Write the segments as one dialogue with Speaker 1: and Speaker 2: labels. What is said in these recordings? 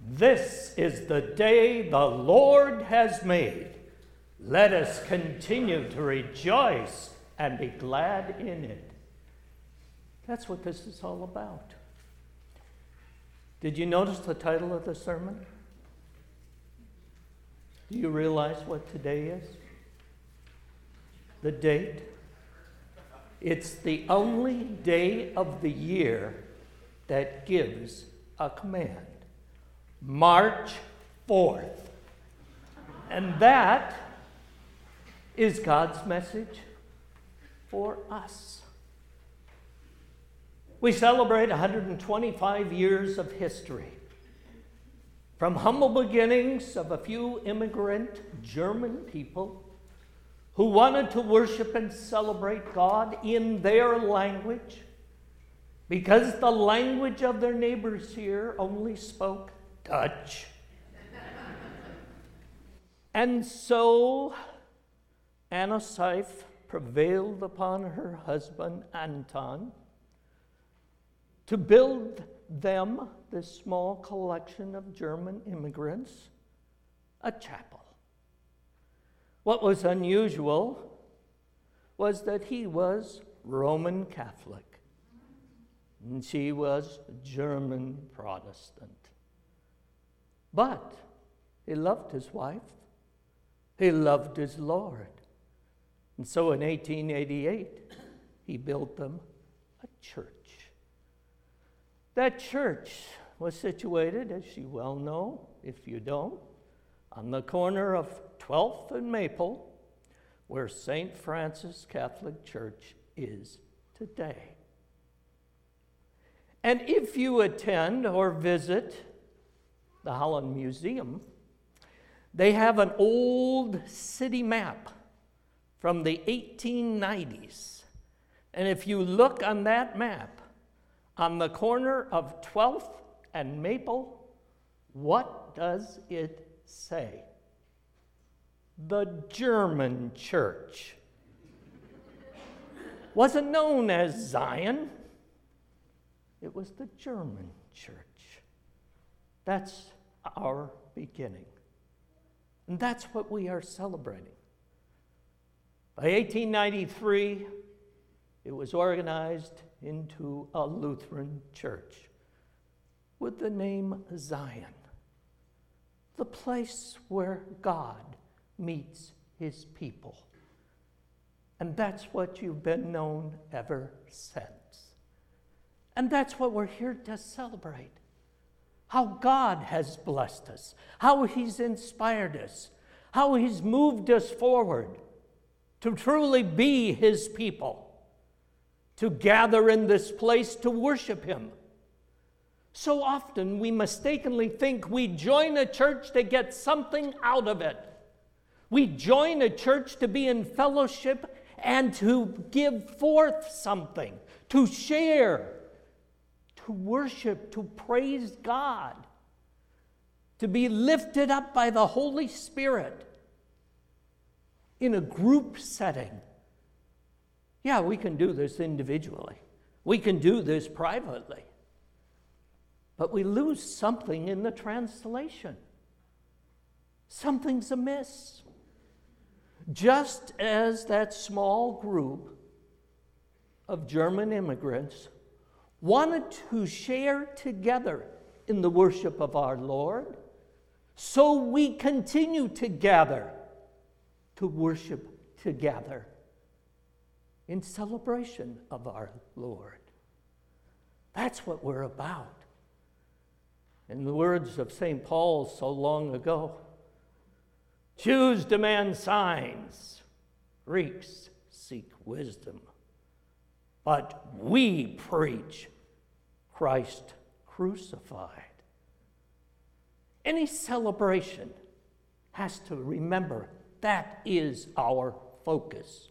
Speaker 1: This is the day the Lord has made. Let us continue to rejoice and be glad in it. That's what this is all about. Did you notice the title of the sermon? Do you realize what today is? The date? It's the only day of the year that gives a command. March 4th. And that is God's message for us. We celebrate 125 years of history. From humble beginnings of a few immigrant German people who wanted to worship and celebrate God in their language, because the language of their neighbors here only spoke Dutch. And so Anna Seif prevailed upon her husband Anton to build them, this small collection of German immigrants, a chapel. What was unusual was that he was Roman Catholic and she was German Protestant. But he loved his wife. He loved his Lord. And so in 1888, he built them a church. That church was situated, as you well know, if you don't, on the corner of 12th and Maple, where St. Francis Catholic Church is today. And if you attend or visit the Holland Museum, they have an old city map from the 1890s. And if you look on that map, on the corner of 12th and Maple, what does it say? The German church. Wasn't known as Zion. It was the German church. That's our beginning. And that's what we are celebrating. By 1893, it was organized into a Lutheran church with the name Zion, the place where God meets his people. And that's what you've been known ever since. And that's what we're here to celebrate. How God has blessed us, how he's inspired us, how he's moved us forward to truly be his people, to gather in this place to worship him. So often we mistakenly think we join a church to get something out of it. We join a church to be in fellowship and to give forth something, to share, to worship, to praise God, to be lifted up by the Holy Spirit in a group setting. Yeah, we can do this individually. We can do this privately. But we lose something in the translation. Something's amiss. Just as that small group of German immigrants wanted to share together in the worship of our Lord, so we continue to gather to worship together in celebration of our Lord. That's what we're about. In the words of St. Paul so long ago, Jews demand signs, Greeks seek wisdom, but we preach Christ crucified. Any celebration has to remember that is our focus.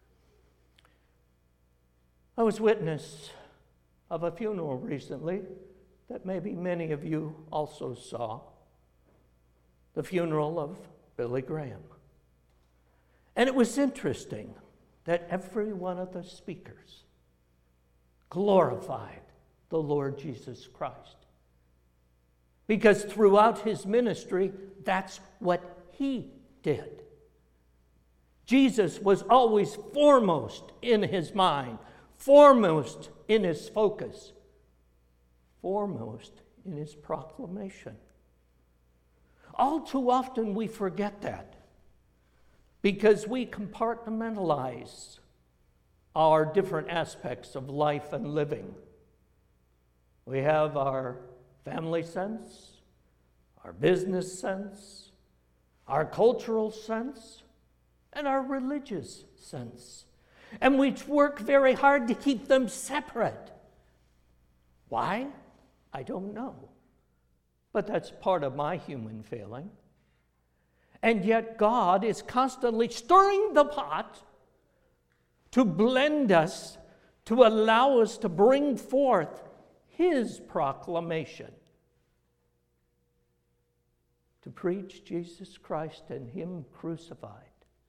Speaker 1: I was witness of a funeral recently that maybe many of you also saw, the funeral of Billy Graham. And it was interesting that every one of the speakers glorified the Lord Jesus Christ. because throughout his ministry, that's what he did. Jesus was always foremost in his mind, foremost in his focus, foremost in his proclamation. All too often we forget that because we compartmentalize our different aspects of life and living. We have our family sense, our business sense, our cultural sense, and our religious sense. And we work very hard to keep them separate. Why? I don't know. But that's part of my human failing. And yet God is constantly stirring the pot to blend us, to allow us to bring forth his proclamation. To preach Jesus Christ and him crucified.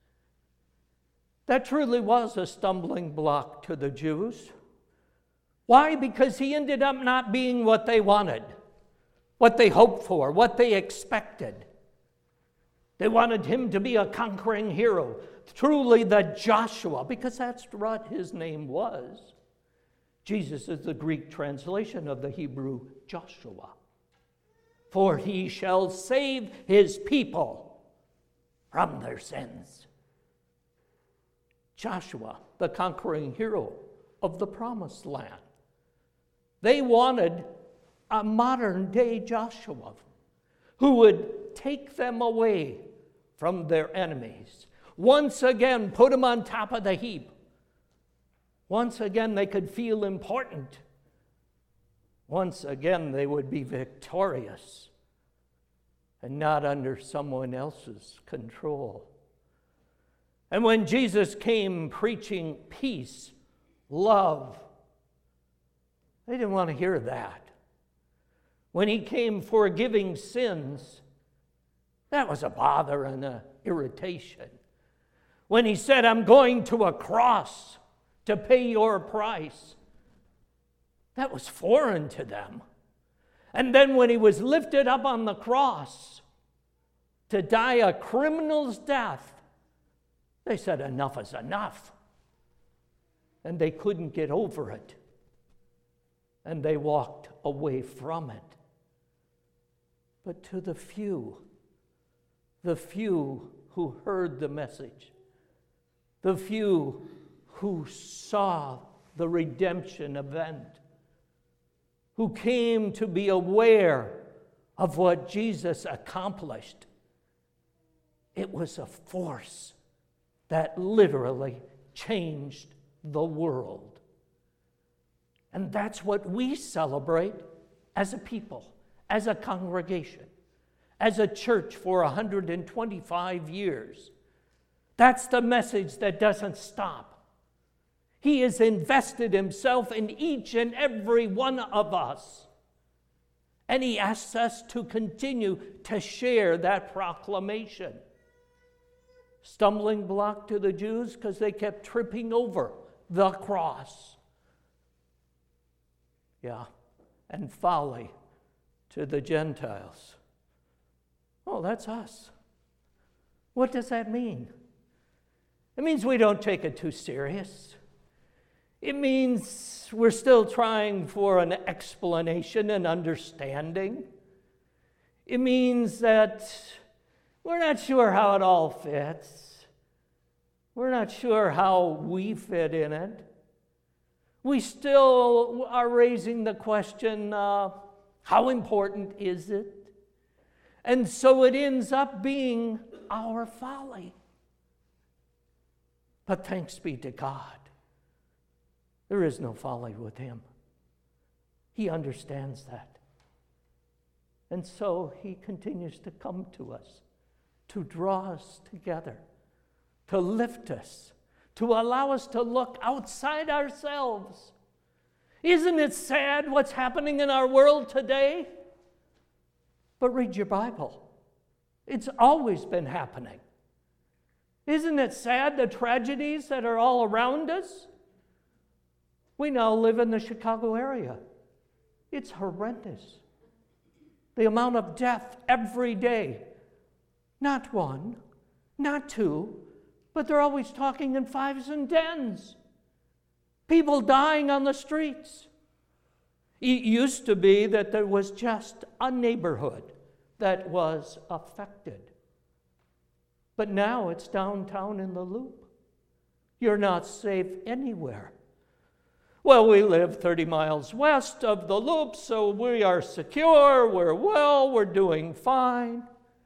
Speaker 1: That truly was a stumbling block to the Jews. Why? Because he ended up not being what they wanted, what they hoped for, what they expected. They wanted him to be a conquering hero, truly the Joshua, because that's what his name was. Jesus is the Greek translation of the Hebrew Joshua. For he shall save his people from their sins. Joshua, the conquering hero of the promised land. They wanted a modern-day Joshua who would take them away from their enemies. Once again, put them on top of the heap. Once again, they could feel important. Once again, they would be victorious and not under someone else's control. And when Jesus came preaching peace, love, they didn't want to hear that. When he came forgiving sins, that was a bother and an irritation. When he said, I'm going to a cross to pay your price, that was foreign to them. And then when he was lifted up on the cross to die a criminal's death, they said, enough is enough. And they couldn't get over it. And they walked away from it. But to the few who heard the message, the few who saw the redemption event, who came to be aware of what Jesus accomplished, it was a force that literally changed the world. And that's what we celebrate as a people, as a congregation, as a church for 125 years. That's the message that doesn't stop. He has invested himself in each and every one of us. And he asks us to continue to share that proclamation. Stumbling block to the Jews because they kept tripping over the cross. Yeah, and folly to the Gentiles. Oh, that's us. What does that mean? It means we don't take it too serious. It means we're still trying for an explanation and understanding. It means that we're not sure how it all fits. We're not sure how we fit in it. We still are raising the question, how important is it? And so it ends up being our folly. But thanks be to God. There is no folly with him. He understands that. And so he continues to come to us, to draw us together, to lift us, to allow us to look outside ourselves. Isn't it sad what's happening in our world today? But read your Bible. It's always been happening. Isn't it sad the tragedies that are all around us? We now live in the Chicago area. It's horrendous. The amount of death every day. Not one, not two, but they're always talking in fives and tens. People dying on the streets. It used to be that there was just a neighborhood that was affected. But now it's downtown in the Loop. You're not safe anywhere. Well, we live 30 miles west of the Loop, so we are secure, we're well, we're doing fine.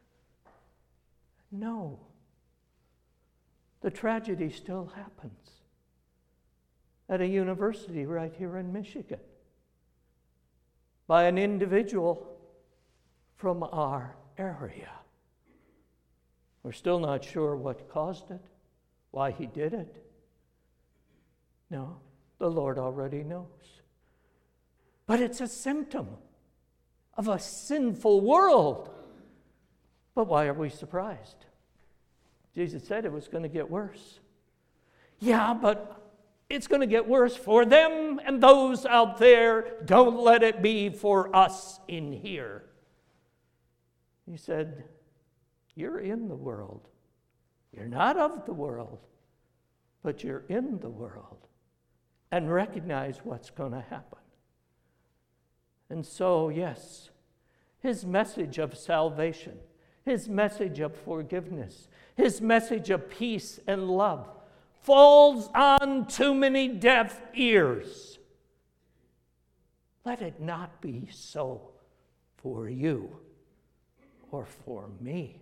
Speaker 1: No. The tragedy still happens at a university right here in Michigan by an individual from our area. We're still not sure what caused it, why he did it. No, the Lord already knows. But it's a symptom of a sinful world. But why are we surprised? Jesus said it was going to get worse. Yeah, but it's going to get worse for them and those out there. Don't let it be for us in here. He said, you're in the world. You're not of the world, but you're in the world. And recognize what's going to happen. And so, yes, his message of salvation, his message of forgiveness, his message of peace and love falls on too many deaf ears. Let it not be so for you or for me.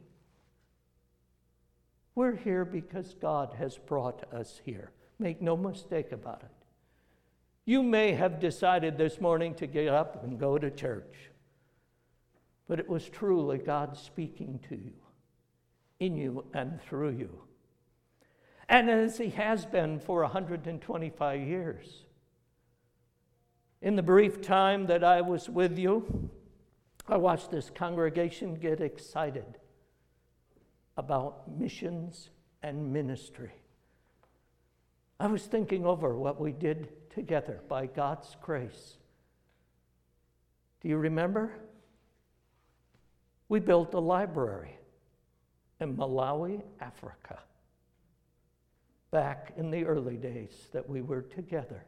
Speaker 1: We're here because God has brought us here. Make no mistake about it. You may have decided this morning to get up and go to church, but it was truly God speaking to you, in you and through you. And as he has been for 125 years. In the brief time that I was with you, I watched this congregation get excited about missions and ministry. I was thinking over what we did together by God's grace. Do you remember? We built a library in Malawi, Africa, back in the early days that we were together.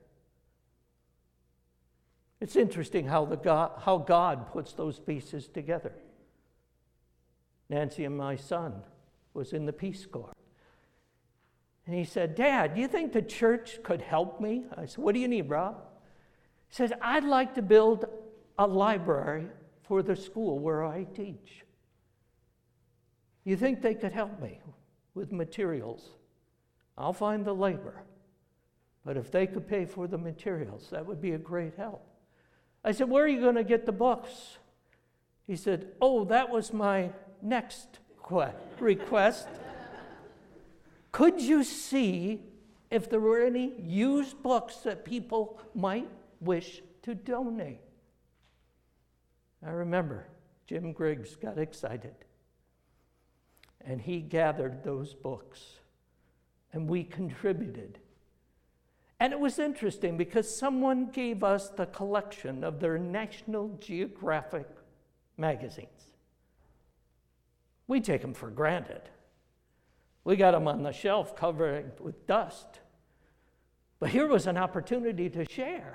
Speaker 1: It's interesting how God puts those pieces together. Nancy and my son was in the Peace Corps. And he said, Dad, do you think the church could help me? I said, what do you need, Rob? He said, I'd like to build a library for the school where I teach. You think they could help me with materials? I'll find the labor. But if they could pay for the materials, that would be a great help. I said, where are you going to get the books? He said, oh, that was my next request. Could you see if there were any used books that people might wish to donate? I remember Jim Griggs got excited, and he gathered those books, and we contributed. And it was interesting because someone gave us the collection of their National Geographic magazines. We take them for granted. We got them on the shelf covered with dust. But here was an opportunity to share.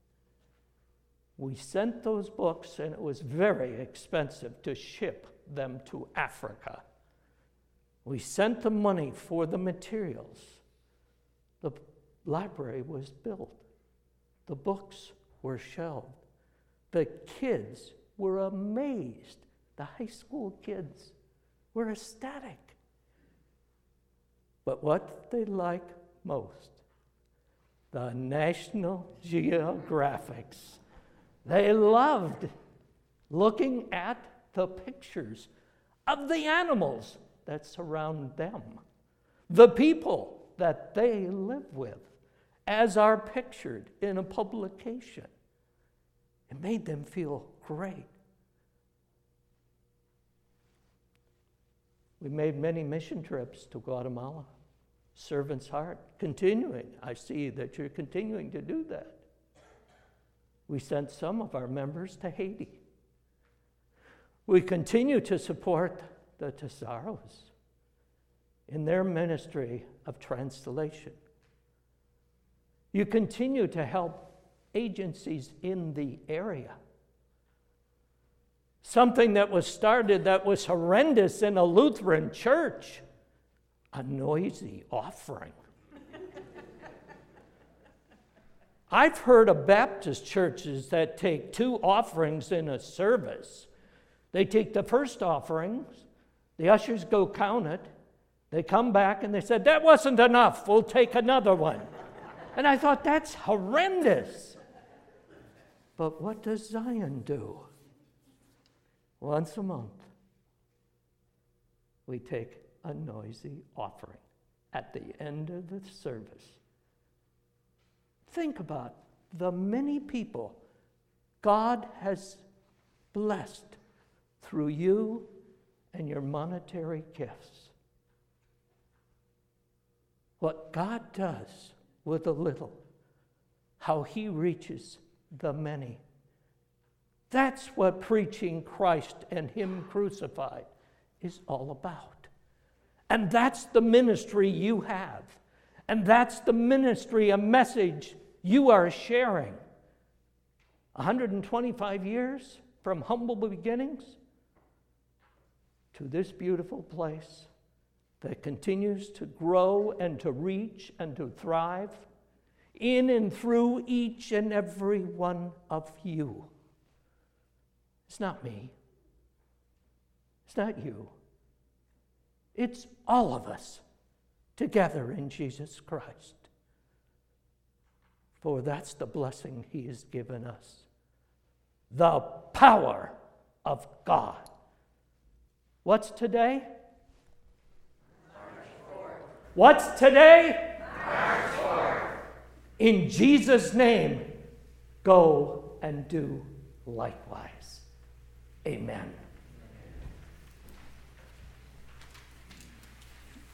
Speaker 1: We sent those books, and it was very expensive to ship them to Africa. We sent the money for the materials. The library was built. The books were shelved. The kids were amazed. The high school kids were ecstatic. But what they like most, the National Geographics. They loved looking at the pictures of the animals that surround them, the people that they live with, as are pictured in a publication. It made them feel great. We made many mission trips to Guatemala. Servant's heart, continuing. I see that you're continuing to do that. We sent some of our members to Haiti. We continue to support the Tesaros in their ministry of translation. You continue to help agencies in the area. Something that was started that was horrendous in a Lutheran church, a noisy offering. I've heard of Baptist churches that take 2 offerings in a service. They take the first offerings, the ushers go count it, they come back and they said, that wasn't enough, we'll take another one. And I thought, that's horrendous. But what does Zion do? Once a month, we take a noisy offering at the end of the service. Think about the many people God has blessed through you and your monetary gifts. What God does with a little, how he reaches the many. That's what preaching Christ and him crucified is all about. And that's the ministry you have. And that's the ministry, a message you are sharing. 125 years from humble beginnings to this beautiful place that continues to grow and to reach and to thrive in and through each and every one of you. It's not me. It's not you. It's all of us together in Jesus Christ. For that's the blessing he has given us. The power of God. What's today?
Speaker 2: March 4th.
Speaker 1: What's today?
Speaker 2: March 4th.
Speaker 1: In Jesus' name, go and do likewise. Amen.